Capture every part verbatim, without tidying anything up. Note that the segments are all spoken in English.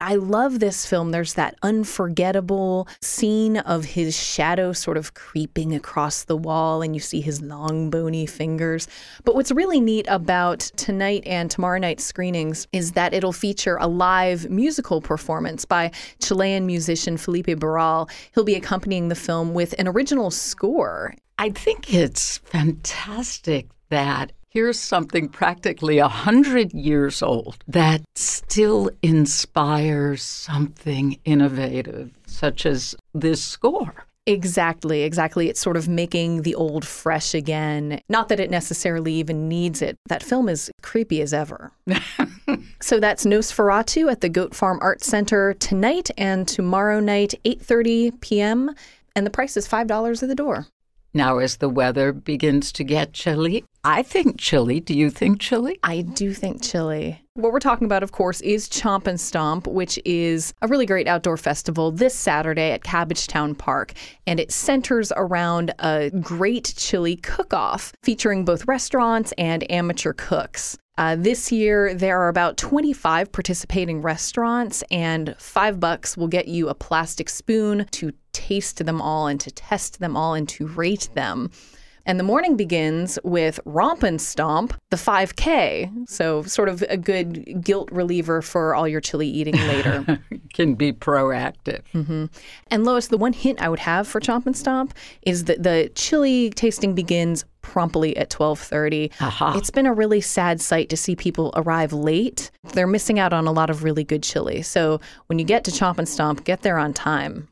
I love this film. There's that unforgettable scene of his shadow sort of creeping across the wall, and you see his long, bony fingers. But what's really neat about tonight and tomorrow night's screenings is that it'll feature a live musical performance by Chilean musician Felipe Barral. He'll be accompanying the film with an original score. I think it's fantastic that here's something practically a hundred years old that still inspires something innovative, such as this score. Exactly, exactly. It's sort of making the old fresh again. Not that it necessarily even needs it. That film is creepy as ever. So that's Nosferatu at the Goat Farm Arts Center tonight and tomorrow night, eight thirty p.m., and the price is five dollars at the door. Now, as the weather begins to get chilly, I think chilly. Do you think chilly? I do think chilly. What we're talking about, of course, is Chomp and Stomp, which is a really great outdoor festival this Saturday at Cabbagetown Park. And it centers around a great chili cook-off featuring both restaurants and amateur cooks. Uh, this year, there are about twenty-five participating restaurants, and five bucks will get you a plastic spoon to taste them all and to test them all and to rate them. And the morning begins with Romp and Stomp, the five K. So sort of a good guilt reliever for all your chili eating later. Can be proactive. Mm-hmm. And Lois, the one hint I would have for Chomp and Stomp is that the chili tasting begins promptly at twelve thirty. Aha. It's been a really sad sight to see people arrive late. They're missing out on a lot of really good chili. So when you get to Chomp and Stomp, get there on time.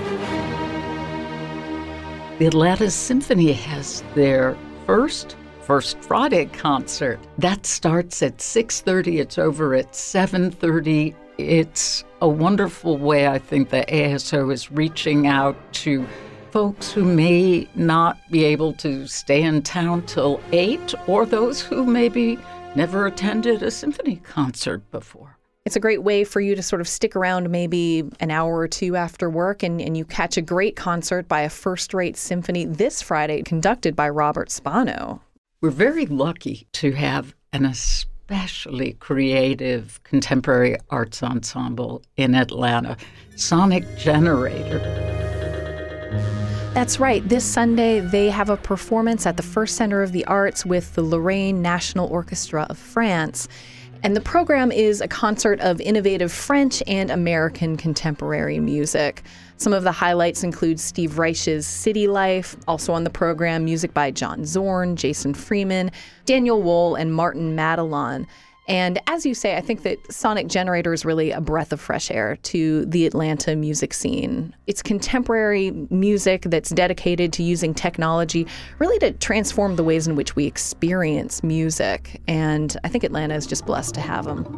The Atlanta Symphony has their first First Friday concert. That starts at six thirty. It's over at seven thirty. It's a wonderful way, I think, the A S O is reaching out to folks who may not be able to stay in town till eight, or those who maybe never attended a symphony concert before. It's a great way for you to sort of stick around maybe an hour or two after work and, and you catch a great concert by a first-rate symphony this Friday conducted by Robert Spano. We're very lucky to have an especially creative contemporary arts ensemble in Atlanta, Sonic Generator. That's right. This Sunday, they have a performance at the First Center of the Arts with the Lorraine National Orchestra of France. And the program is a concert of innovative French and American contemporary music. Some of the highlights include Steve Reich's City Life, also on the program, music by John Zorn, Jason Freeman, Daniel Wohl, and Martin Madelon. And as you say, I think that Sonic Generator is really a breath of fresh air to the Atlanta music scene. It's contemporary music that's dedicated to using technology really to transform the ways in which we experience music. And I think Atlanta is just blessed to have them.